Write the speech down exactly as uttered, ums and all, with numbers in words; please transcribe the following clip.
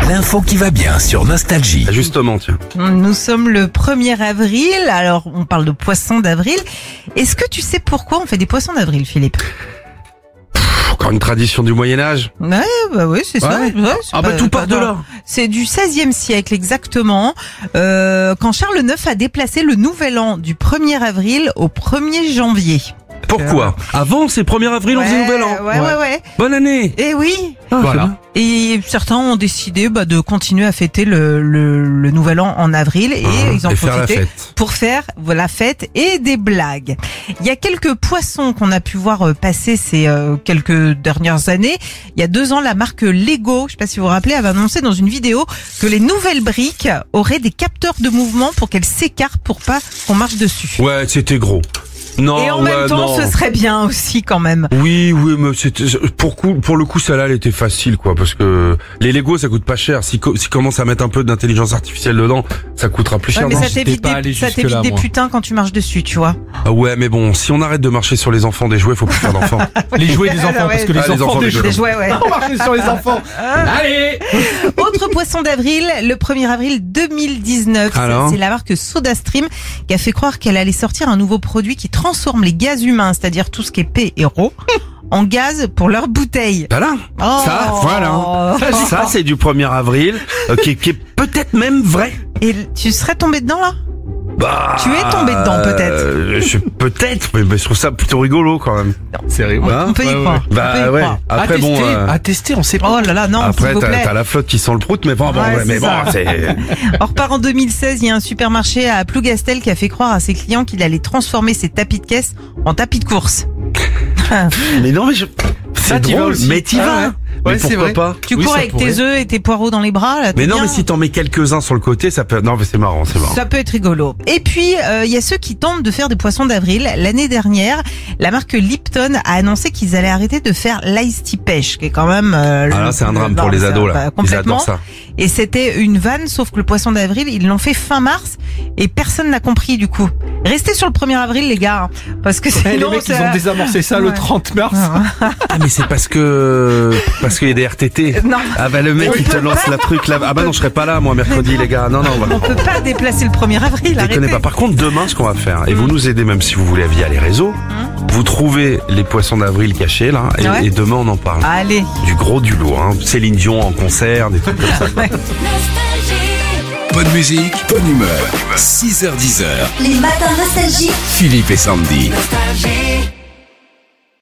L'info qui va bien sur Nostalgie. Justement, tiens. Nous sommes le premier avril, alors on parle de poissons d'avril. Est-ce que tu sais pourquoi on fait des poissons d'avril, Philippe? Encore une tradition du Moyen-Âge. Ouais, bah oui, c'est ça. Ouais. Ouais, c'est Ah bah tout part de là. C'est du seizième siècle exactement, euh, quand Charles neuf a déplacé le nouvel an du premier avril au premier janvier. Pourquoi Avant, c'est premier avril, on faisait Nouvel An. Ouais, ouais, ouais. Bonne année. Et oui. Ah, voilà. Et certains ont décidé bah, de continuer à fêter le, le, le nouvel an en avril et Mmh, ils en et faire la profitaient fête. pour faire la fête et des blagues. Il y a quelques poissons qu'on a pu voir passer ces euh, quelques dernières années. Il y a deux ans, la marque Lego, je sais pas si vous vous rappelez, avait annoncé dans une vidéo que les nouvelles briques auraient des capteurs de mouvement pour qu'elles s'écartent pour pas qu'on marche dessus. Ouais, c'était gros. Non, Et en ouais, même temps, non. ce serait bien aussi quand même. Oui, oui, mais c'était pour coup, pour le coup, celle-là, elle était facile, quoi, parce que les Lego, ça coûte pas cher. Si co- si commence à mettre un peu d'intelligence artificielle dedans, ça coûtera plus Ouais, cher. mais non ça t'évite pas des, allé ça jusque-là, t'évite des moi. putains quand tu marches dessus, tu vois. Ah ouais, mais bon, si on arrête de marcher sur les enfants des jouets, faut plus faire d'enfants. Les jouets des enfants, Ah ouais. parce que les Ah, les enfants, enfants des des jouets. Des jouets, ouais. On marche sur les enfants. Allez. Autre poisson d'avril, le premier avril deux mille dix-neuf. Alors C'est la marque SodaStream qui a fait croire qu'elle allait sortir un nouveau produit qui transforme les gaz humains, c'est-à-dire tout ce qui est P et R O, en gaz pour leurs bouteilles. Voilà. Oh. Ça, voilà. Ça, c'est du premier avril, euh, qui, qui est peut-être même vrai. Et tu serais tombé dedans là? Bah, Tu es tombé dedans, peut-être. euh, je peut-être, mais, mais je trouve ça plutôt rigolo quand même. C'est rigolo. Hein On peut y Ouais, ouais. croire. on peut Bah y ouais. croire. Après à bon. tester, euh, à tester, on sait pas. Oh là là, non, Après, s'il vous t'as, plaît. t'as la flotte qui sent le prout, mais bon, bon, Ouais, ouais, mais c'est bon, ça. c'est. On repart en deux mille seize, il y a un supermarché à Plougastel qui a fait croire à ses clients qu'il allait transformer ses tapis de caisse en tapis de course. Mais non, mais je. Ça, C'est t'y vas drôle, aussi. mais t'y Ah vas. ouais. Mais Ouais, c'est pourquoi vrai. pas Tu Oui, cours ça avec pourrait. tes œufs et tes poireaux dans les bras, là, t'es Mais non, bien. mais si t'en mets quelques-uns sur le côté, ça peut. Non, mais c'est marrant, c'est marrant. Ça peut être rigolo. Et puis, euh, il y a ceux qui tentent de faire des poissons d'avril. L'année dernière, la marque Lipton a annoncé qu'ils allaient arrêter de faire l'ice tea pêche, qui est quand même... Euh, Ah là, le- c'est un drame le- pour les ça, ados, bah, là. Ils complètement. adorent ça. Et c'était une vanne, sauf que le poisson d'avril, ils l'ont fait fin mars et personne n'a compris du coup. Restez sur le premier avril, les gars, hein, parce que Ouais, les sinon... mecs, ils ça- ont désamorcé ça le Ouais. trente mars. Ah, mais c'est parce que. Parce qu'il y a des R T T. Non. Ah, bah, le mec, il te lance la truc là. Ah, bah, non, je serai pas là, moi, mercredi, les gars. Non, non, on va. On peut pas déplacer le premier avril, Je arrêtez. connais pas. Par contre, demain, ce qu'on va faire, et vous nous aidez même si vous voulez via les réseaux, vous trouvez les poissons d'avril cachés là, et, Ouais. et demain on en parle. Allez. Du gros, du lourd, hein. Céline Dion en concert, des trucs comme ça. quoi. Bonne musique, bonne humeur. six heures dix. Les matins nostalgiques. Philippe et Sandy. Nostalgie.